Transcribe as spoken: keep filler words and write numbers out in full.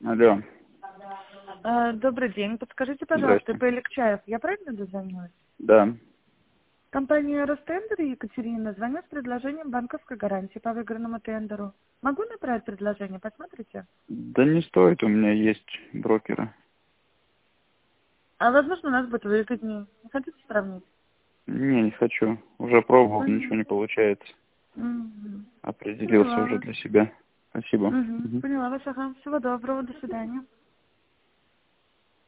Алло. Э, Добрый день. Подскажите, пожалуйста, Здрасте. П. Легчаев, я правильно дозвонилась? Да. Компания Ростендер Екатерина звонит с предложением банковской гарантии по выигранному тендеру. Могу направить предложение? Посмотрите. Да не стоит, у меня есть брокеры. А возможно, у нас будет выгоднее. Не хотите сравнить? Не, не хочу. Уже пробовал, ничего Мгм. не получается. Мгм. Определился Поняла уже вас. для себя. Спасибо. Мгм. Мгм. Поняла вас, ага. Всего доброго, до свидания.